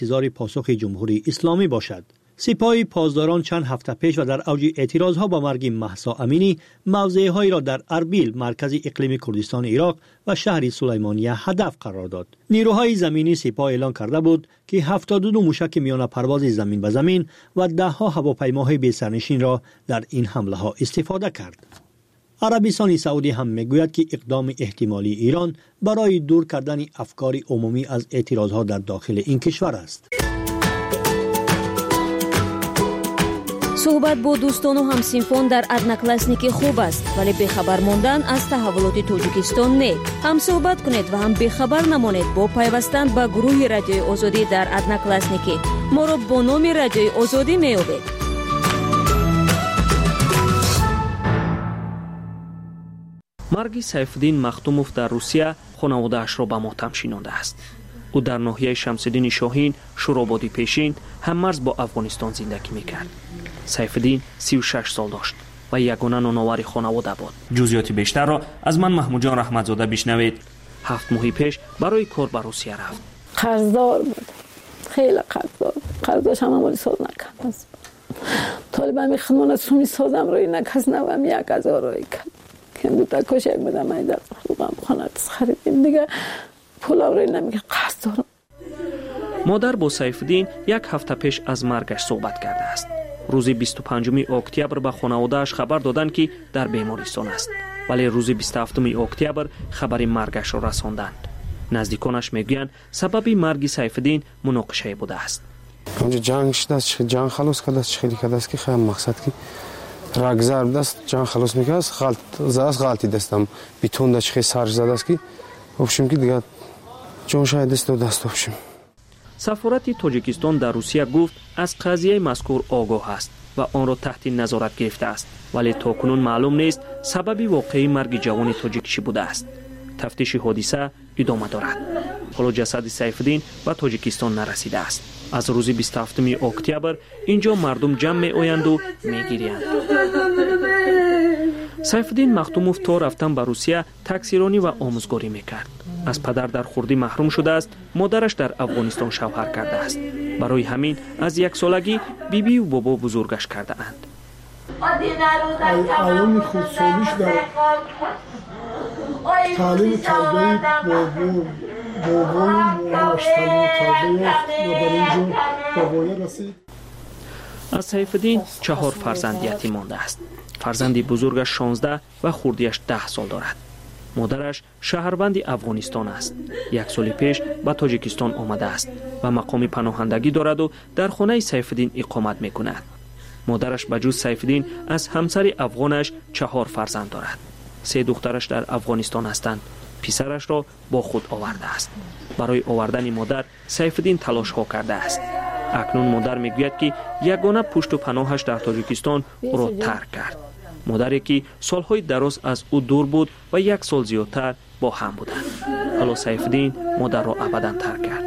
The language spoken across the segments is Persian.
انتظار پاسخ جمهوری اسلامی باشد. سپاه پاسداران چند هفته پیش و در اوج اعتراضها با مرگ مهسا امینی موضعهایی را در اربیل مرکز اقلیم کردستان عراق و شهر سلیمانیه هدف قرار داد. نیروهای زمینی سپاه اعلام کرده بود که 72 موشک میان پرواز زمین به زمین و 10 هواپیماهای بی سرنشین را در این حمله ها استفاده کرد. عربستان سعودی هم میگوید که اقدام احتمالی ایران برای دور کردن افکار عمومی از اعتراضها در داخل این کشور است. صحبت با دوستان و همسینفون در ادناکلاسنیک خوب است، ولی بخبر ماندن از تحولات تاجیکستان نه. هم صحبت کنید و هم بخبر نمانید با پیوستن به گروه رادیوی آزادی در ادناکلاسنیک. ما را با نام رادیوی آزادی میابید. مرگ سیفالدین مختوموف در روسیه خانواده‌اش را به ماتم شینانده است. او در ناحیه شمس‌الدین شاهین، شورابادی پیشین، هممرز با افغانستان زندگی میکرد. سیفالدین 36 سال داشت و یگانه نانآور خانواده بود. جزئیات بیشتر را از من محمود جان رحمتزاده بشنوید. 7 ماه پیش برای کار به روسیه رفت. قرضدار بود. خیلی قرضدار. قرضش هم عملی ساز نکرد. طالبان میخوان سومی سازم روی نکس نوام 1000 روی کرد. که دو تا کوشک بدم من در خانه خریدیم دیگه پول روی نمیگه قرضدار. مادر با سیفالدین 1 هفته پیش از مرگش صحبت کرده است. روز 25 اکتبر به خانواده‌اش خبر دادند که در بیمارستان است، ولی روز 27 اکتبر خبر مرگش را رساندند. نزدیکانش میگویند سبب مرگ سیفالدین مناقشه بوده است. اونجا جنگ شده است، جنگ خلاص کرده است، خیلی کرده است که خیلی مقصد که رگ ضرب است، جنگ خلاص میکنه است، غلطی دستم بیتون داشت خیلی سرش زده است که وبشیم که دیگه جون شاید دست وبشیم. سفارت تاجیکستان در روسیه گفت از قضیه مذکور آگاه است و آن را تحت نظارت گرفته است، ولی تاکنون معلوم نیست سبب واقعی مرگ جوان تاجیک چی بوده است. تفتیش حادثه ادامه دارد. حالا جسد سیفالدین به تاجیکستان نرسیده است. از روز 27 اکتبر اینجا مردم جمع می آیند و می گیرند. سیفالدین مختوموف تا رفتن به روسیه تکثیرانی و آموزگاری میکرد. از پدر در خردی محروم شده است. مادرش در افغانستان شوهر کرده است. برای همین از 1 سالگی بیبی و بابا بزرگش کرده اند. علم خودسالیش در تعلیم تربیت بابای مامانش تعلیم تربیت و در اینجا بابای رسید. از سیفالدین 4 فرزند یتیم مانده است. فرزند بزرگش 16 و خردیش 10 سال دارد. مادرش شهروند افغانستان است. 1 سال پیش به تاجیکستان آمده است و مقام پناهندگی دارد و در خانه سیفالدین اقامت میکند. مادرش بجز سیفالدین از همسر افغانش 4 فرزند دارد. 3 دخترش در افغانستان هستند. پسرش را با خود آورده است. برای آوردن مادر سیفالدین تلاش ها کرده است. اکنون مادر میگوید که یگانه پشت و پناهش در تاجیکستان او را ترک کرد. مادری که سالهای دراز از او دور بود و 1 سال زیادتر با هم بودند. حالا سیفالدین مادر را ابدا ترک کرد.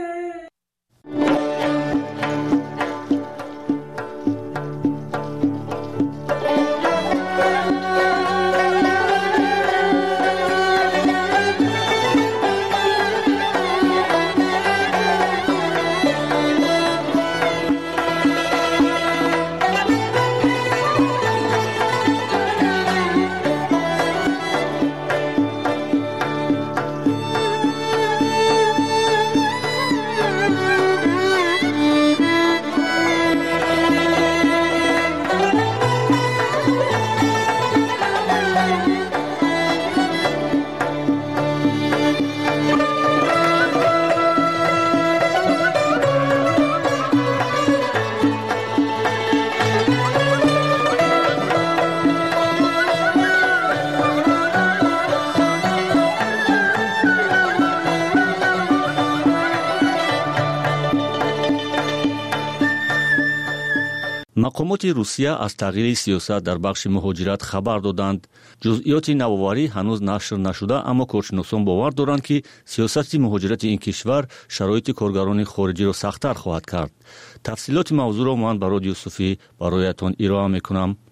مقامات روسیه از تغییر سیاست در بخش مهاجرت خبر دادند. جزئیات نوآوری هنوز نشر نشده، اما کارشناسان باور دارند که سیاست مهاجرت این کشور شرایط کارگران خارجی را سخت‌تر خواهد کرد. تفصیلات موضوع را من به رادیو صوفی برایتان ارائه می‌کنم.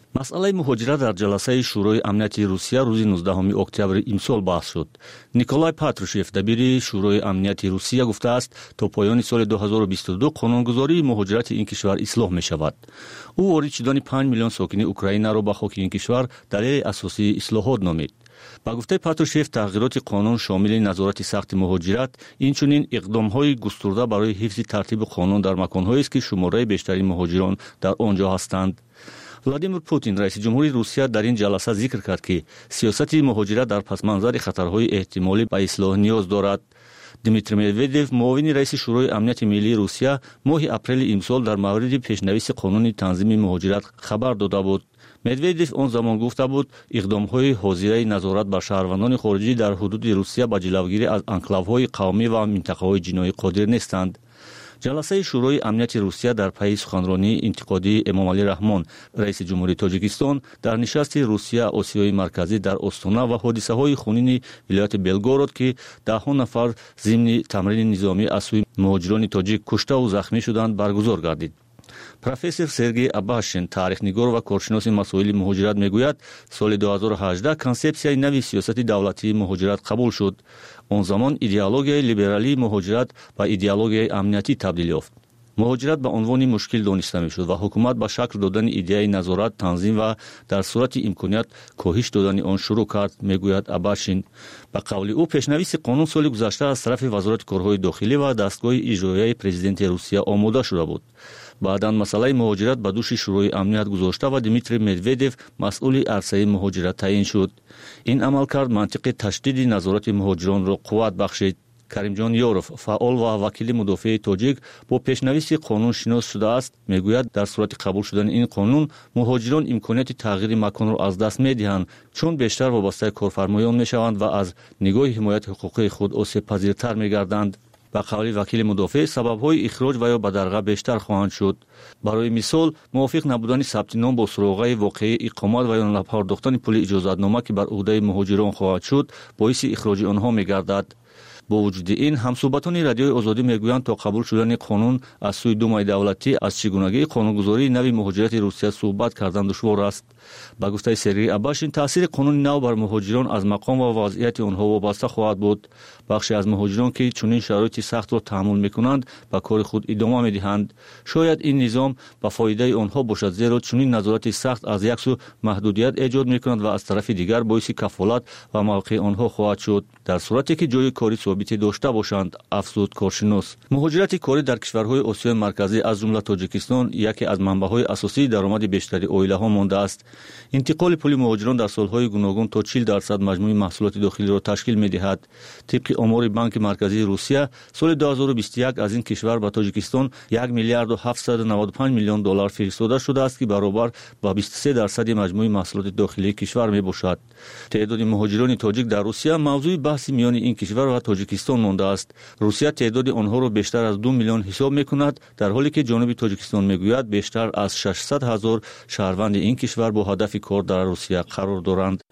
مسئله مهاجرت در جلسه شورای امنیت روسیه روز 19 اکتبر امسال بحث شد. نیکولای پاتروشف دبیر شورای امنیت روسیه گفته است تا پایان سال 2022 قانونگذاری مهاجرت این کشور اصلاح می شود. او وارد شدن 5 میلیون ساکن اوکراین را به خاک این کشور دلیل اساسی اصلاحات نامید. با گفته پاتروشف تغییرات قانون شامل نظارت سخت مهاجرت اینچنین اقدام‌های گسترده برای حفظ ترتیب قانون در مکان‌هایی است که شماره بیشتری مهاجران در آنجا هستند. ولادیمیر پوتین رئیس جمهوری روسیه در این جلسه ذکر کرد که سیاست مهاجرت در پس منظر خطرهای احتمالی به اصلاح نیاز دارد. دیمیتری مدودیف معاون رئیس شورای امنیت ملی روسیه ماه اپریل امسال در مورد پیشنویس قانون تنظیم مهاجرت خبر داده بود. مدودیف آن زمان گفته بود اقدام‌های حاضره نظارت بر شهروندان خارجی در حدود روسیه به جلوگیری از انکلاوهای قومی و منطقه‌های جنایی قادر نیستند. جلسه شورای امنیت روسیه در پی سخنرانی انتقادی امامعلی رحمان رئیس جمهوری تاجیکستان در نشست روسیه آسیای مرکزی در استانا و حادثه‌های خونین ولایت بلگورود که ده‌ها نفر ضمن تمرین نظامی از سوی مهاجران تاجیک کشته و زخمی شدند برگزار گردید. پروفسور سرگئی اباشین تاریخ‌نگار و کارشناس مسائل مهاجرت میگوید سال 2018 کنسپسیای نوی سیاست دولتی مهاجرت قبول شد. آن زمان ایدئولوژی لیبرالی مهاجرت به ایدئولوژی امنیتی تبدیل یافت. مهاجرت به عنوان مشکل دانسته میشد و حکومت به شکل دادن ایده نظارت تنظیم و در صورت امکانیت کاهش دادن آن شروع کرد میگوید اباشین. به قول او پیشنویس قانون سال گذشته از طرف وزارت کارهای داخلی و دستگاه اجرایی پرزیدنت روسیه آماده شده بود. بعداً مسئله مهاجرت به دوش شورای امنیت گذاشته و دیمیتری مدودیف مسئول عرصه مهاجرت تعیین شد. این عمل کرد منطق تشدید نظارت مهاجران را قوت بخشید. کریمجان یوروف فعال و وکیل مدافع تاجیک با پیشنویس قانون شناس شده است میگوید در صورت قبول شدن این قانون مهاجران امکانیت تغییر مکان را از دست میدهند چون بیشتر وابسته کارفرمایان میشوند و از نگاه حمایت حقوقی خود آسیب پذیرتر میگردند. با قول وکیل مدافع سبب‌های اخراج و یا بدرقه بیشتر خواهند شد. برای مثال موافق نبودن ثبت نام با سراغ واقعی اقامت و یا نپرداختن پول اجازتنامه که بر عهده مهاجران خواهد شد باعث اخراج آنها میگردد. با وجود این همصحبتان رادیوی آزادی میگویند تا قبول شدن قانون از سوی دومای دولتی از چگونگی قانونگذاری نوی مهاجرت روسیه صحبت کردن دشوار است. با گفته سرگئی اباشین تاثیر قانون نو بر مهاجران از مقام و وضعیت آنها وابسته خواهد بود. بخشی از مهاجران که چنین شرایط سخت را تحمل میکنند به کار خود ادامه میدهند. شاید این نظام به فایده آنها باشد زیرا چنین نظارت سخت از یک سو محدودیت ایجاد میکند و از طرف دیگر باعث کفالت و موقع آنها خواهد شد در صورتی که جای کاری ثابت داشته باشند. افزود کارشناس مهاجرت کاری در کشورهای آسیای مرکزی از جمله تاجیکستان یکی از منبع‌های اساسی درآمد بیشتری عائله‌ها مانده است. انتقال پول مهاجران در سالهای گوناگون تا 40% مجموع محصولات داخلی را تشکیل می‌دهد. طبق آمار بانک مرکزی روسیه سال 2021 از این کشور به تاجیکستان 1 میلیارد و 795 میلیون دلار فرستاده شده است که برابر با 23% مجموع محصولات داخلی کشور میباشد. تعداد مهاجران تاجیک در روسیه موضوع بحث میان این کشور و تاجیکستان مانده است. روسیه تعداد آنها را بیشتر از 2 میلیون حساب میکند در حالی که جنوب تاجیکستان میگوید بیشتر از 600,000 شهروند این کشور با هدف کار در روسیه قرار دارند.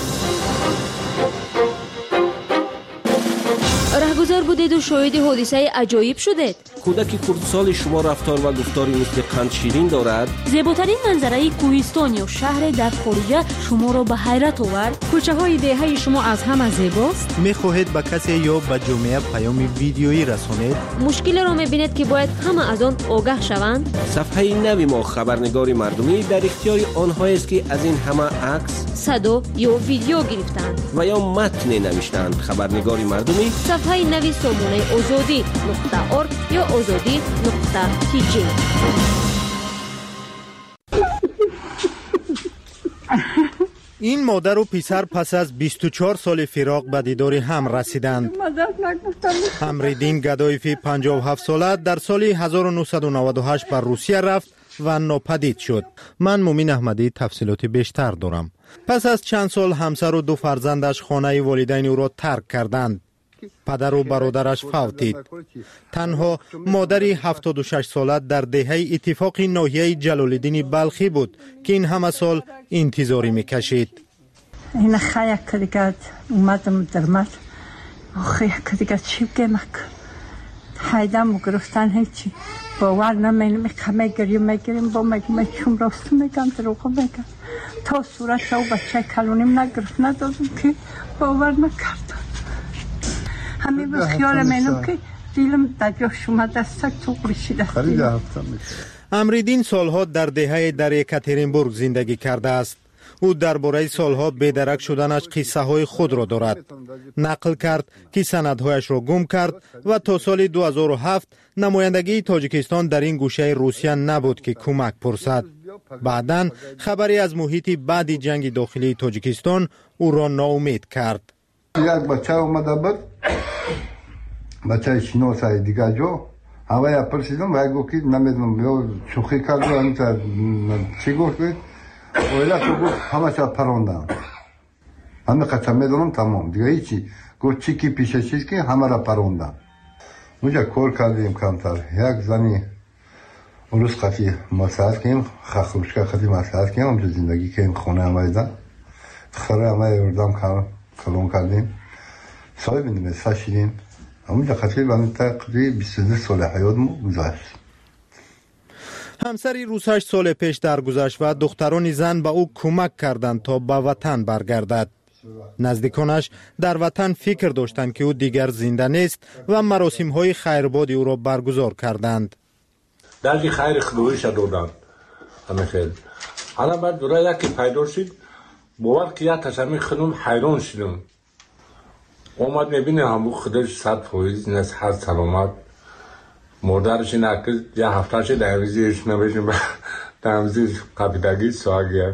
رهگذر بودید و شاهد حادثه عجایب شدید. کودک کردسال شما رفتار و گفتاری مثل قند شیرین دارد. زیباترین منظره کوهستان یا شهر در خارج شما را به حیرت آورد. کوچه های دهه شما از همه زیباست. میخواهید به کسی یا به جامعه پیام ویدیویی رسانید. مشکل را میبینید که باید همه از آن آگاه شوند. صفحه نوی ما خبرنگار مردمی در اختیار آنها است که از این همه عکس، صدا یا ویدیو گرفتند و یا متن نوشتند. خبرنگار مردمی صفحه نوی سامانه azadi.org یا azadi.tg. این مادر و پسر پس از 24 سال فراق به دیدار هم رسیدند. امریدین گدایفی 57 ساله در سال 1998 بر روسیه رفت و ناپدید شد. من مومین احمدی تفصیلات بیشتر دارم. پس از چند سال همسر و 2 فرزندش خانه والدین او را ترک کردند. پدر و برادرش فوتید. تنها مادری 76 ساله در دهه اتفاق ناحیه جلال‌الدین بلخی بود که این همه سال انتظاری میکشید. این خیلی که دیگه اومدم درمت خیلی که دیگه چی بگم حیدم و گرفتن هیچی باور نمینم که میگریم با مگم راست میگم دروغ میگم تا صورت او بچه کلونیم نگرفت ندادم که باور نکردم. همین به خیال منو که دیلم در جاش اومد دستک تو قریشیده. امریدین سالها در دهه در یکاترینبورگ زندگی کرده است. او درباره سالها بی‌درک شدنش قصه های خود را دارد. نقل کرد که سندهایش را گم کرد و تا سال 2007 نمایندگی تاجیکستان در این گوشه روسیه نبود که کمک پرسد. بعداً خبری از محیط بعد جنگ داخلی تاجیکستان او را ناامید کرد. یک بچه اومده بود، بچه شناسای دیگه جو هوای پرسیدم و گفت که نمیدونم شوخی کرد چی گفت اویلا تو گفت همه چه پروندم همه قطعه میدونم تمام دیگه هیچی گفت چی که پیشه چیز که همه را پروندم. اونجا کار کردیم کمتر. یک زنی روز خفی مساعد کردیم خخوشکا خفی مساعد کردیم اونجا زندگی کردیم خونه همه دا خره همه اردام کلون کردیم سای بینیم ساشیدیم اونجا خفی بانده تقریبی 22 سال حیاتمو گذاشت. همسری روز 8 سال پیش درگذشت و دختران زن به او کمک کردند تا به وطن برگردد. نزدیکانش در وطن فکر داشتند که او دیگر زنده نیست و مراسم های خیربادی او را برگزار کردند. درگی خیر خدایی شدودند. همه خیلی. حالا بعد دوره یکی پیدا شد باور که یک تشمی خانم حیران شدم. اومد میبینه همون خودش 100% نست هر سلامت. مردارش نکرد یا هفتهش دویزیش نمیشیم دویزیش قبیدگی سواگیه.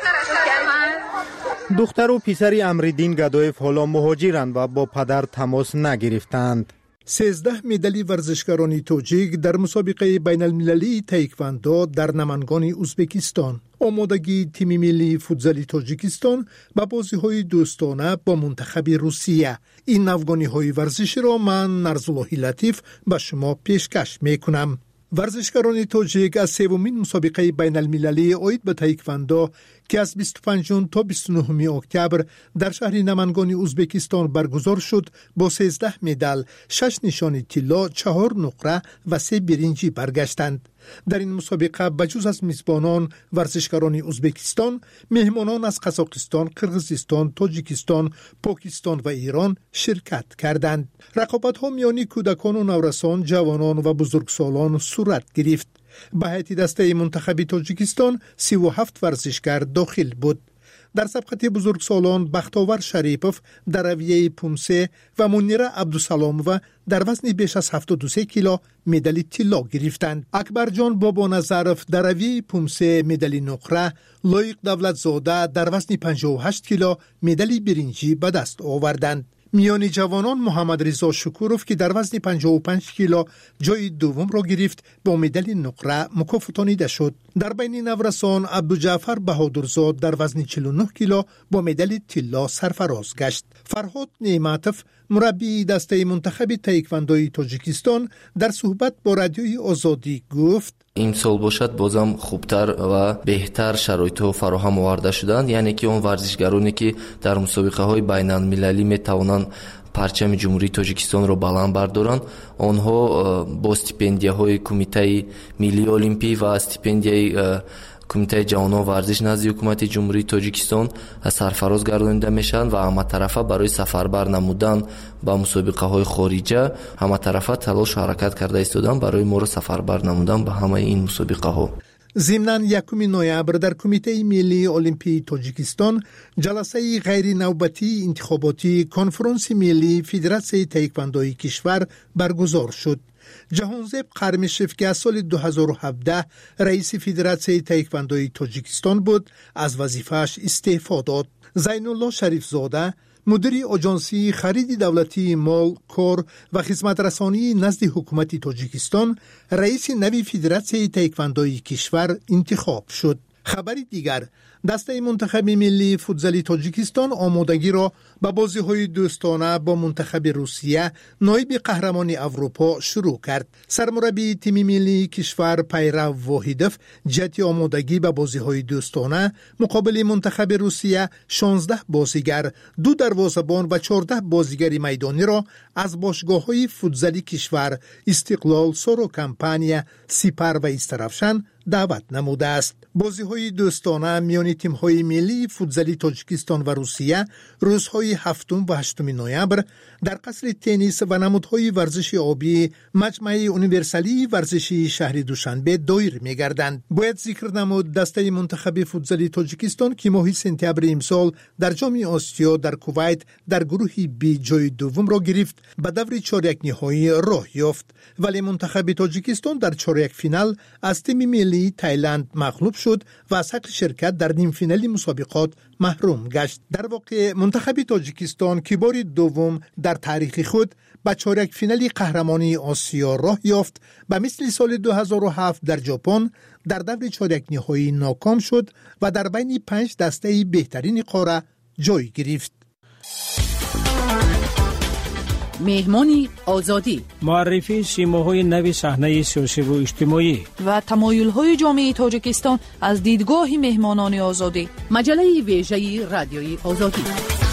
دختر و پسری امریدین گدایف حالا مهاجرند و با پدر تماس نگرفتند. 13 مدالی ورزشکاران تاجیک در مسابقه بین المللی تایکواندو در نمنگان ازبکستان. آمادگی تیم ملی فوتزال تاجیکستان به بازی‌های دوستانه با منتخب روسیه. این افغانی‌های ورزشی را من نرزالله لطیف به شما پیشکش می‌کنم. ورزشکاران تاجیک از سومین مسابقه بین المللی عاید به تایکواندو که از 25 تا 29 اکتبر در شهر نمنگان ازبکستان برگزار شد با 13 مدال، 6 نشان طلا، 4 نقره و 3 برنجی برگشتند. در این مسابقه بجز از میزبانان ورزشکاران ازبکستان، مهمانان از قزاقستان، قرغیزستان، تاجیکستان، پاکستان و ایران شرکت کردند. رقابت‌ها میان کودکان و نورسان، جوانان و بزرگسالان صورت گرفت. به هیئت دسته منتخب تاجیکستان 37 ورزشکار داخل بود. در سبقت بزرگسالان بختاور شریپوف در رویه پومسه و منیره عبدالسلامووا در وزن بیش از 73 کیلو مدال طلا گرفتند. اکبرجان بابا نظرف در رویه پومسه مدال نقره، لایق دولتزاده در وزن 58 کیلو مدال برنجی به دست آوردند. میان جوانان محمد رضا شکوروف که در وزن 55 کیلو جای دوم را گرفت با مدال نقره مکافاتانیده شد. در بین نورسان عبدالجعفر بهادرزاد در وزن 49 کیلو با مدال طلا سرفراز گشت. فرهاد نعمتوف مربی دسته منتخب تایکواندوی تاجیکستان در صحبت با رادیوی آزادی گفت امسال باشد بازم خوبتر و بهتر شرایط فراهم آورده شدند، یعنی که اون ورزشکارانی که در مسابقه های بین المللی میتوانند پرچم جمهوری تاجیکستان را بلند بردارند، آنها با استیپندیاهای کمیته ملی المپی و استیپندیای کمیته جوانان ورزش نزد حکومت جمهوری تاجیکستان سرفراز گردانیده میشن و همه طرفه برای سفربر نمودن با مسابقه های خارجه همه طرفه تلاش و حرکت کرده ایستادن برای ما را سفربر نمودن به همه این مسابقه ها. ضمناً 1 نوامبر در کمیته ملی المپی تاجیکستان جلسه غیر نوبتی انتخاباتی کنفرانس ملی فدراسیون تایکواندوی کشور برگزار شد. جهانزیب قرمشف که از سال 2017 رئیس فدراسیون تایکواندوی تاجیکستان بود از وظیفه‌اش استعفا داد. زین الله شریف زاده مدیر آژانسی خرید دولتی مال، کار و خدمت رسانی نزد حکومت تاجیکستان رئیس نوی فدراسیون تایکواندوی کشور انتخاب شد. خبری دیگر، دسته منتخب ملی فوتزال تاجیکستان آمادگی را به بازی‌های دوستانه با منتخب روسیه نایب قهرمان اروپا شروع کرد. سرمربی تیم ملی کشور پیرو واحدوف جهت آمادگی به بازی‌های دوستانه مقابل منتخب روسیه 16 بازیگر، 2 دروازه‌بان و 14 بازیگر میدانی را از باشگاه‌های فوتزالی کشور استقلال، سورو کمپانیا، سپر و استرافشان دعوت نموده است. بازی‌های دوستانه میان تیم‌های ملی فوتزالی تاجیکستان و روسیه روزهای 7 و 8 نوامبر در قصر تنیس و نمودهای ورزش آبی مجمع یونیورسالی ورزشی شهر دوشنبه دایر می‌گردند. باید ذکر نمود دسته منتخب فوتزالی تاجیکستان که ماه سپتامبر امسال در جام آسیا در کویت در گروه بی جای دوم را گرفت به دور چهارک نهایی راه یافت، ولی منتخب تاجیکستان در چهارک فینال از تیم ملی تایلند مغلوب شد و از حق شرکت در نیم فینالی مسابقات محروم گشت. در واقع منتخب تاجیکستان که بار دوم در تاریخ خود به چهارک فینالی قهرمانی آسیا راه یافت، به مثل سال 2007 در ژاپن در دور چهارک نهایی ناکام شد و در بین 5 دسته بهترین قاره جای گرفت. مهمانی آزادی، معرفی سیماهای نو صحنه سیاسی و اجتماعی و تمایل‌های جامعه تاجیکستان از دیدگاه مهمانان آزادی. مجله ویژه رادیوی آزادی.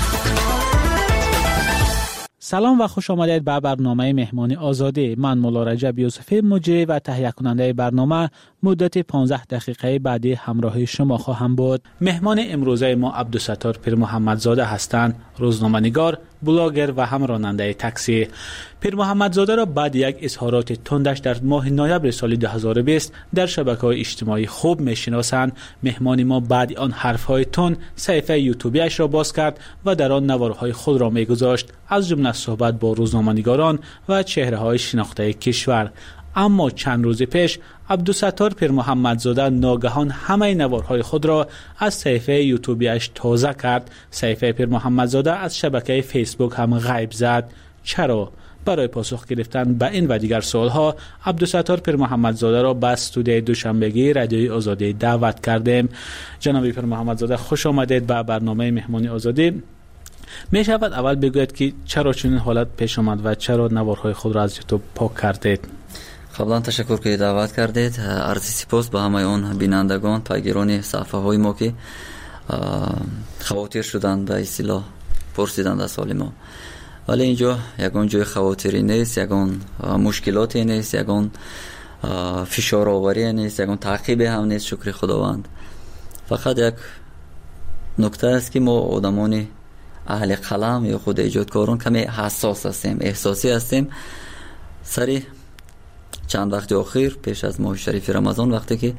سلام و خوش آمدید به برنامه مهمانی آزادی. من مولا رجب یوسفی مجری و تهیه کننده برنامه مدت 15 دقیقه بعدی همراه شما خواهم بود. مهمان امروزه ما عبدالستار پیر محمدزاده هستند، روزنامه‌نگار، بلاگر و هم راننده تاکسی. پیر محمدزاده را بعد یک اظهارات تندش در ماه نوامبر سال 2020 در شبکه‌های اجتماعی خوب می‌شناسند. مهمان ما بعد آن حرف‌های تند صفحه یوتیوبیش را باز کرد و در آن نوارهای خود را می‌گذاشت، از جمله صحبت با روزنامه‌نگاران و چهره‌های شناخته کشور. اما چند روز پیش عبدالستار پیر محمدزاده ناگهان همه نوارهای خود را از صفحه یوتیوبیش تازه کرد. صفحه پیر محمدزاده از شبکه فیسبوک هم غیب زد. چرا؟ برای پاسخ گرفتن به این و دیگر سوالها عبدالستار پیر محمدزاده را به استودیوی دوشنبگی رادیوی آزادی دعوت کردیم. جناب پیر محمدزاده خوش آمدید به برنامه مهمانی آزادی. می شود اول بگوید که چرا چنین حالت پیش آمد و چرا نوارهای خود را از یوتیوب پاک کردید؟ قبلا تشکر که دعوت کردید. عرض سپاس به همه اون بینندگان، پیگیران صفحه های ما که خواطر شدند به اصطلاح پرسیدند از حال ما. ولی اینجا یگان جای خواطری نیست، یگان مشکلاتی نیست، یگان فشار آوری نیست، یگان تعقیب هم نیست، شکر خداوند. فقط یک نکته است که ما آدمان اهل قلم یا خود ایجادکاران کمی حساس هستیم، احساسی هستیم. سری چند وقت اخیر پیش از ماه شریف رمضان وقتی که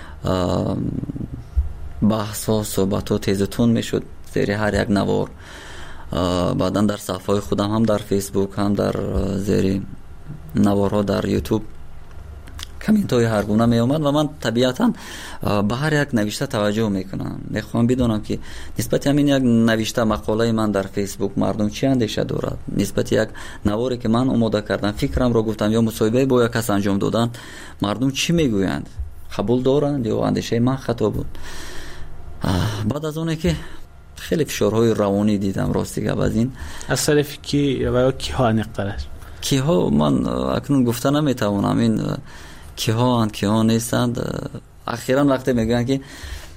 بحث ها صحبت ها تیز تون می شد زیر هر یک نوار، بعدا در صفحه خودم هم در فیسبوک هم در زیر نوارها در یوتیوب کامنت های هر گونه می اومد و من طبیعتا به هر یک نوشته توجه میکنم. میخوام بدونم که نسبت همین یک نوشته مقاله من در فیسبوک مردم چی اندیشه دارد، نسبت یک نواری که من آماده کردم فکرم رو گفتم یا مصاحبه با یک کس انجام دادن مردم چی میگویند، قبول دارند یا اندیشه من خطا بود. بعد از اونه که خیلی فشارهای روانی دیدم راستی از این از طرف کی و کی ها نقطه کی ها من اکنون گفته نمیتوانم این کی ها نیستند. اخیراً وقتی میگن که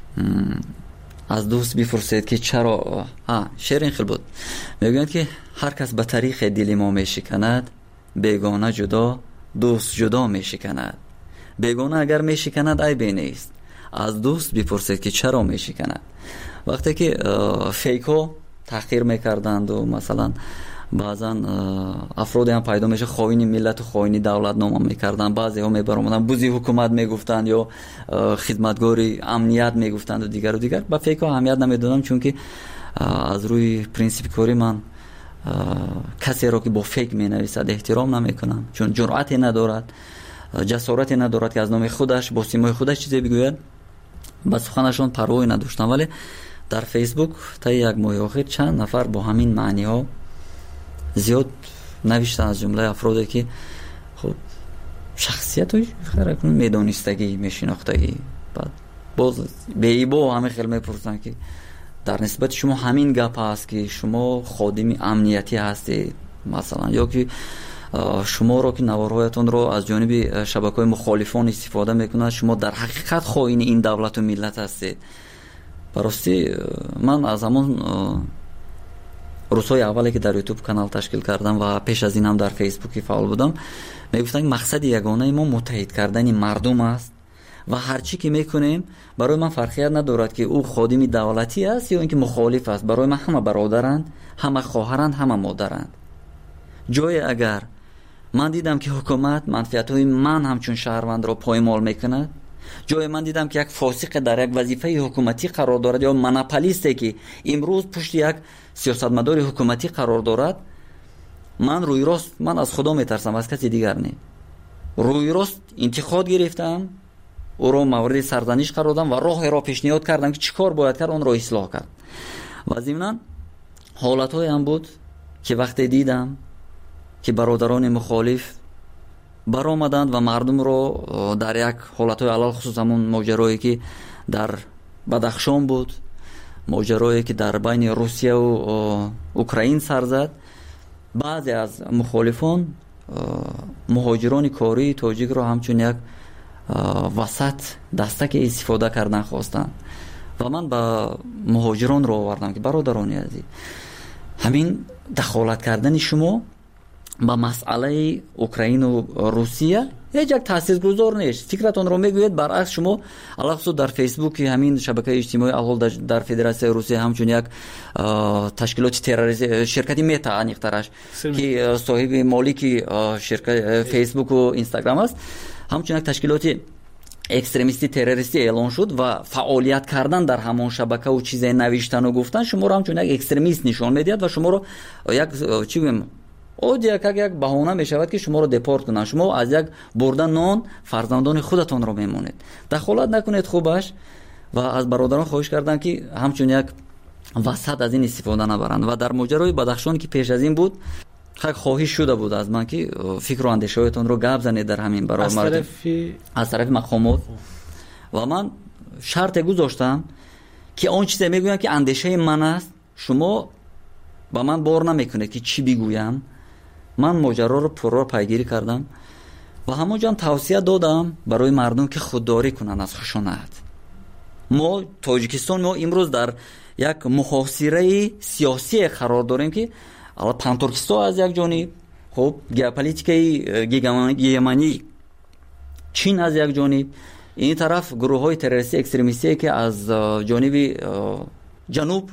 از دوست بپرسید که چرا شعر این خیلی بود، میگن که هر کس به طریق دل ما میشکند، بیگانه جدا دوست جدا میشکند. بیگانه اگر میشکند عیبی نیست، از دوست بپرسید که چرا میشکند. وقتی که فیکو تحقیر میکردند و مثلا بعضا افرادی هم پیدا میشه خائن ملت و خائن دولت نام میکردن، بعضی ها میبرامدن بوزی حکومت میگفتند یا خدمتگاری امنیت میگفتند و دیگر به فیک ها اهمیت نمیدادم، چون که از روی پرینسیپ کاری من کسی را که با فیک مینویسد احترام نمیکنم، چون جرأتی ندارد، جسارتی ندارد که از نام خودش با سیمای خودش چیزی بگوید. با سخنشون پروایی نداشتم. ولی در فیسبوک تا یک ماه اخیر چند نفر با همین معنی ها زیاد نوشتن، از جمله افرادی که خب شخصیت های خیلی میدانستگی میشناختگی، بعد باز به ایبا همه خیلی میپرسن که در نسبت شما همین گپ هست که شما خادم امنیتی هستید مثلا، یا که شما را که نوارهایتون رو از جانب شبکه‌های مخالفان استفاده میکنند، شما در حقیقت خائن این دولت و ملت هستید. براستی من از همون روزهای اولی که در یوتیوب کانال تشکیل کردم و پیش از این هم در فیسبوک فعال بودم، میگفتن مقصد یگانه ما متحد کردن مردم است و هر چی که میکنیم برای من فرقیت ندارد که او خادم دولتی است یا اینکه مخالف است. برای من همه برادرند، همه خواهرند، همه مادرند. جای اگر من دیدم که حکومت منفعت‌های من همچون شهروند را پایمال میکند، جای من دیدم که یک فاسق در یک وظیفه حکومتی قرار دارد یا مناپولیستی که امروز پشت یک سیاستمدار حکومتی قرار دارد، من روی راست من از خدا میترسم، از کسی دیگر نه. روی راست انتقاد گرفتم، او را مورد سرزنش قرار دادم و راه را پیشنهاد کردم که چیکار باید کرد، اون را اصلاح کرد. و ضمناً حالت‌های هم بود که وقتی دیدم که برادران مخالف برآمدند و مردم رو در یک حالت‌های علل خصوص همون ماجرایی که در بدخشان بود، ماجرایی که در بین روسیه و اوکراین سر زد، بعضی از مخالفان مهاجران کاری تاجیک رو همچون یک وسط دستک استفاده کردن خواستن و من با مهاجران رو آوردم که برادران عزیز، همین دخالت کردن شما با مسئله اوکراین و روسیه هیچ یک تاثیرگذار نیست. فکرتون رو میگوید برعکس شما علاوه در فیسبوک همین شبکه اجتماعی الحال در فدراسیون روسیه همچون یک تشکیلات تروریستی شرکتی متا انیخترش که صاحب مالک شرکت فیسبوک و اینستاگرام است، همچون یک تشکیلات اکستریمیستی تروریستی اعلان شد و فعالیت کردن در همان شبکه و چیزای نوشتن و گفتن شما رو همچون یک اکستریمیست نشان میدید و شما رو یک چی بگم او یک بهانه می شود که شما رو دپورت کنن. شما از یک بردن نان فرزندان خودتان رو میمونید. دخالت نکنید خوبش. و از برادران خواهش کردم که همچون یک وسط از این استفاده نبرند. و در ماجرای بدخشان که پیش از این بود خواهش شده بود از من که فکر و اندیشه‌هایتان رو گپ زنید در همین برابر از طرف مقامات. و من شرط گذاشتم که اون چیزی میگویم که اندیشه من است، شما با من بار نمیکنه که چی بگویم. من ماجرا رو پررو پیگیری کردم و همونجا توصیه دادم برای مردم که خودداری کنن از خشونت. ما تاجیکستان ما امروز در یک محاصره سیاسی قرار داریم که پانتورکستان از یک جانب، خب ژئوپلیتیکای گیگمانی چین از یک جانب، این طرف گروه‌های تروریستی اکستریمیستی که از جانب جنوب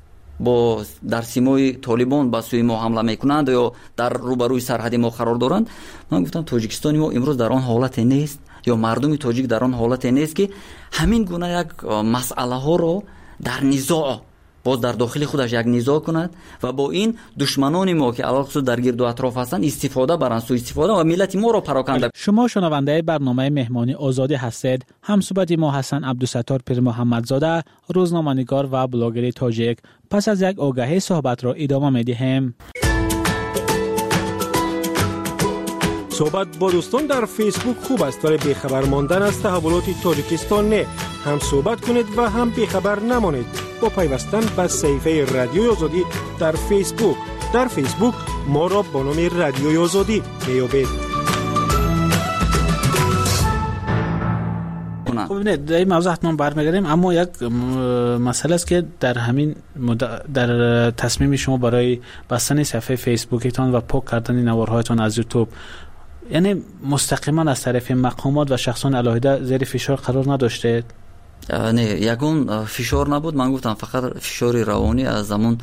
با در سیمای طالبان با سوی ما حمله میکنند یا در روبروی سرحد ما قرار دارند. من گفتم تاجیکستان ما امروز در آن حالت نیست یا مردم تاجیک در آن حالت نیست که همین گونه یک مسئله ها رو در نزاع باز در داخل خودش یک نزاع کند و با این دشمنان ما که علاوه در گرد و اطراف هستند استفاده برند، سوء استفاده و ملت ما رو پراکنده. شما شنونده برنامه مهمانی آزادی هستید. همصحبت ما حسن عبدالستار پیر محمدزاده، روزنامه‌نگار و بلاگر تاجیک. پس از یک آگهی صحبت را ادامه می‌دهیم. صحبت با دوستان در فیسبوک خوب است ولی بیخبر ماندن از تحولات تاجیکستان نه. هم صحبت کنید و هم بیخبر نمانید با پیوستن به صفحه رادیوی آزادی در فیسبوک. در فیسبوک ما را با نام رادیوی آزادی میابید. خب نه در این موضوع حتما برمیگردیم، اما یک مسئله است که در همین در تصمیم شما برای بستن صفحه فیسبوکتان و پاک کردن نوارهایتان از یوتیوب، یعنی مستقیما از طرف مقامات و شخصان علاهده زیر فشار قرار نداشته؟ نه، یگون فشار نبود. من گفتم فقط فشار روانی از زمان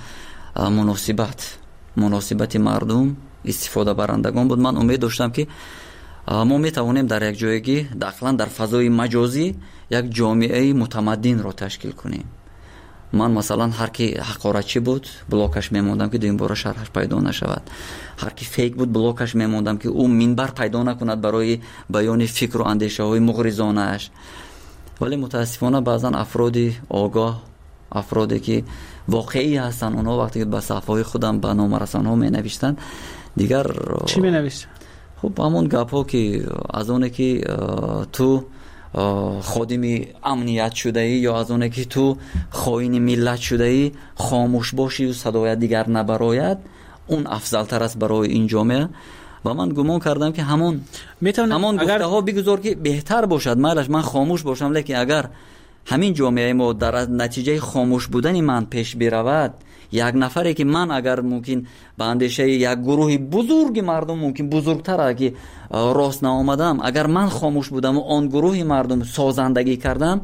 مناسبت مردم استفاده برندگان بود. من امید داشتم که ما میتوانیم در یک جایگی داخلا در فضای مجازی یک جامعه متمدن را تشکیل کنیم. من مثلا هر کی حقارتچی بود بلاکش میموندم که دو این بار شرحش پیدا نشود. هر کی فیک بود بلاکش میموندم که او منبر پیدا نکند برای بیان فکر و اندیشه های مغرضانه اش. ولی متاسفانه بعضا افرادی آگاه، افرادی که واقعی هستن، اونها وقتی که به صفحه خودم به نام رسانه‌ها می نوشتن دیگر چی می نوشتن؟ خب همون گپ ها که از اونه که تو خادم امنیت شده ای یا از اونه که تو خائن ملت شده ای خاموش باشی و صدای دیگر نبراید، اون افضل تر است برای این جامعه. و من گمان کردم که همون گفته ها بگذار که بهتر باشد. من خاموش باشم، لیکن اگر همین جامعه ما در نتیجه خاموش بودن من پیش برود یک نفره که من اگر ممکن به اندیشه یک گروه بزرگ مردم ممکن بزرگتر که راست نآمدم، اگر من خاموش بودم و آن گروه مردم سازندگی کردم،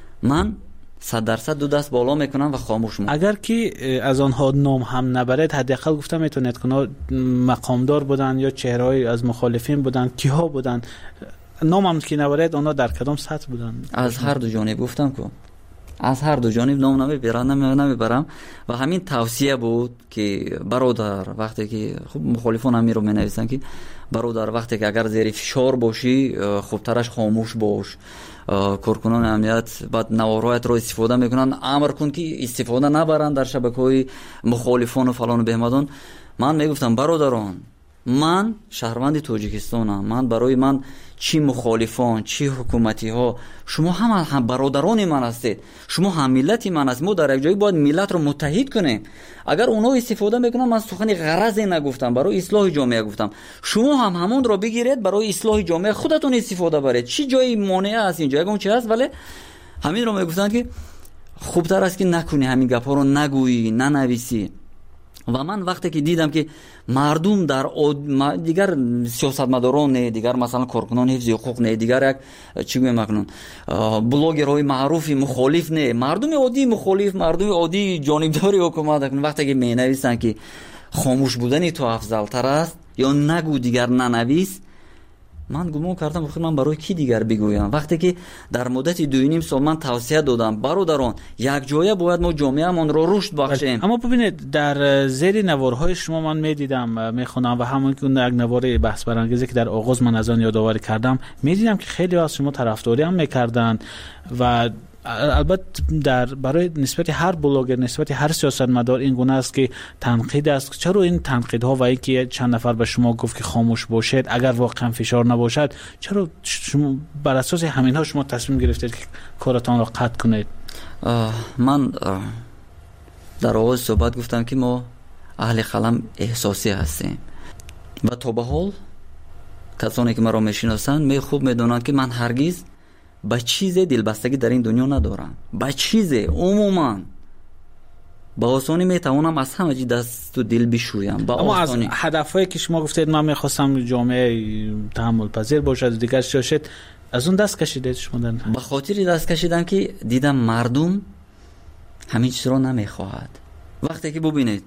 من 100% دو دست بالا میکنم و خاموش میکنم. اگر که از آنها نام هم نبرد، حداقل گفتم میتونید که مقامدار بودن یا چهره‌ای از مخالفین بودن، کیها بودن؟ نام هم که نبرد آنها در کدام سطح بودن؟ از هر دو جانب گفتم که از هر دو جانب نام نمیبرم و همین توصیه بود که برادر وقتی که خب مخالفان هم رو مینویسن که برادر وقتی که اگر زیر فشار باشی خوبترش خاموش باش. کارکنان امنیت بعد نوارایت رو استفاده میکنن، امر کن که استفاده نبرن در شبکه‌های مخالفان و فلان و بهمدان. من میگفتم برادران، من شهروند تاجیکستانم، من برای من چی مخالفان چی حکومتی ها، شما هم برادران من هستید، شما هم ملتی من هستید. ما در یک جایی باید ملت رو متحد کنیم. اگر اونا استفاده میکنن، من سخن غرضی نگفتم، برای اصلاح جامعه گفتم، شما هم همون رو بگیرید برای اصلاح جامعه خودتون استفاده برید. چی جایی مانع است اینجا؟ اون چی هست؟ ولی همین رو میگفتن که خوبتر است که نکنی، همین گپا رو نگویی، ننویسی. و من وقتی که دیدم که مردم در دیگر سیاستمداران نه، دیگر مثلا کارکنان حفظ حقوق نه، دیگر یک چی میگم مکنون بلاگرهای معروفی مخالف نه، مردم عادی مخالف، مردم عادی جانبداری حکومت کنن، وقتی که مینویسن که خاموش بودن تو افضل تر است یا نگو دیگر ننویس، من گمان کردم بخیر من برای کی دیگر بگویم؟ وقتی که در مدت 2.5 سال من توصیه دادم برادران یک جایه باید ما جامعه‌مان رو رشد بخشیم. اما ببینید در زیر نوارهای شما من میدیدم میخونم و همون که یک نوار بحث برانگیزی که در آغاز من از آن یادآوری کردم، میدیدم که خیلی از شما طرفداری هم میکردن و البته برای نسبت هر بلاگر، نسبت هر سیاستمدار این گونه است که تنقید است. چرا این تنقیدها و اینکه چند نفر به شما گفت که خاموش باشید اگر واقعا فشار نباشد، چرا شما بر اساس همینها شما تصمیم گرفتید که کارتان را قطع کنید؟ من در آغاز صحبت گفتم که ما اهل قلم احساسی هستیم و تا به حال کسانی که مرا میشناسند خوب میدونند که من هرگز به چیز دلبستگی در این دنیا ندارم. به چیز عموما با آسانی میتوانم از همه چی دست و دل بشویم. اما از هدفهایی که شما گفتید من میخواستم جامعه تحمل پذیر باشد و دیگر شاشد، از اون دست کشیدید شما؟ به خاطر دست کشیدم که دیدم مردم همین چیز رو نمیخواهد. وقتی که ببینید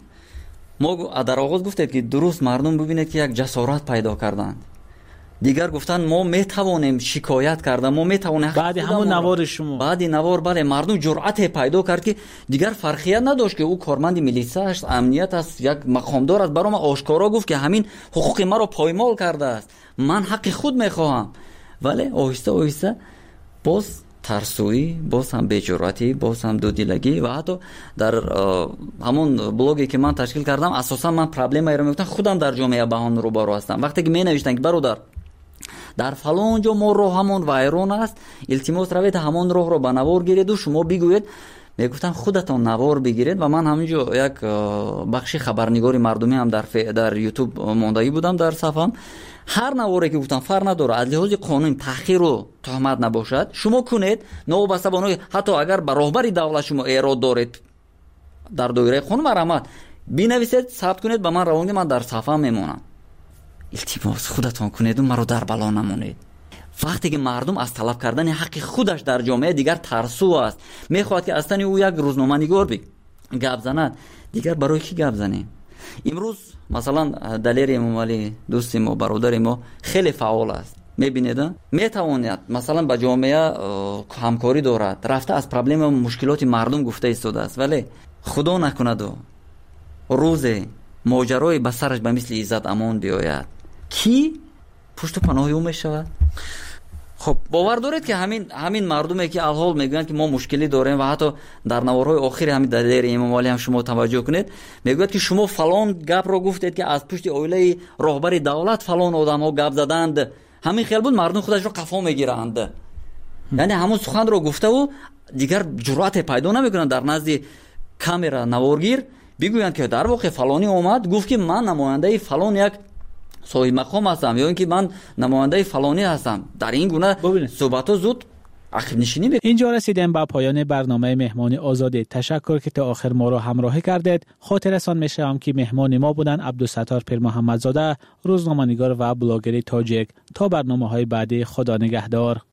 ما در آغاز گفتید که درست مردم ببینید که یک جسارت پیدا کردند، دیگر گفتن ما میتوانیم شکایت کردن، ما میتوانیم. بعد همون نوار شما، بعد نوار بله، مردم جرأت پیدا کرد که دیگر فرقیت نداشت که او کارمند میلیسا است، امنیت است، یک مقامدار است، برام آشکارا گفت که همین حقوق ما رو پایمال کرده است، من حق خود میخواهم. ولی آهسته آهسته باز ترسویی، باز هم بی‌جرأتی، باز هم دودیلگی و حتی در همون بلاگی که من تشکیل کردم اساسا من پرابلم رو میگفتم خودم در جامعه با آن روبرو هستم. وقتی که می نوشتن که برادر در فلان جا ما راه همون وایرون است، التماس روید همون راه رو به نوار گیرید و شما بگوید. میگفتم خودتان نوار بگیرید و من همینجا یک بخش خبرنگاری مردمی هم در یوتیوب ماندگی بودم در صفحم. هر نواری که گفتم فرق نداره، از لحاظ قانون تحقیر و تهمت نباشد شما کنید، نوبسته بانوی حتی اگر به راهبری دولت شما ایراد دارید در دایره قانون مرحمت بنویسید، ثبت کنید، به من روانید، من در صفحه میمونم. التماس خودتان کنید و مرا در بلا نمونید. وقتی که مردم از طلب کردن حق خودش در جامعه دیگر ترسو است، میخواد که اصلا او یک روزنامه‌نگار گپ زند، دیگر برای کی گپ زنیم؟ امروز مثلا دلیر امام علی دوست ما، برادر ما خیلی فعال است، میبینید میتواند مثلا با جامعه همکاری دارد، رفته از پرابلم و مشکلات مردم گفته ایستاده است، ولی خدا نکند و روز ماجرای به سرش به مثل عزت امان بیاید، کی پشت و پناه او میشود؟ خب باور دارید که همین مردمی که الحال میگن که ما مشکلی داریم و حتی در نوارهای آخر همین دلیر امام علی هم شما توجه کنید میگوید که شما فلان گپ رو گفتید که از پشت اویله راهبر دولت فلان آدم‌ها گپ زدند، همین خیال بود مردم خودش رو قفا میگیرند. یعنی همون سخن رو گفته و دیگر جرأت پیدا نمیکنن در نزد کامرا نوارگیر بگویند که در واقع فلانی اومد گفت که من نماینده فلان یک صاحب مقام هستم یا اینکه من نماینده فلانی هستم. در این گونه صحبت‌ها زود عقب نشینی اینجا رسیدیم به پایان برنامه مهمان آزاد. تشکر که تا آخر ما را همراهی کردید. خاطرتان می‌شوم که مهمان ما بودن عبدالستار پیر محمدزاده، روزنامه‌نگار و بلاگر تاجیک. تا برنامه‌های بعدی، خدا نگهدار.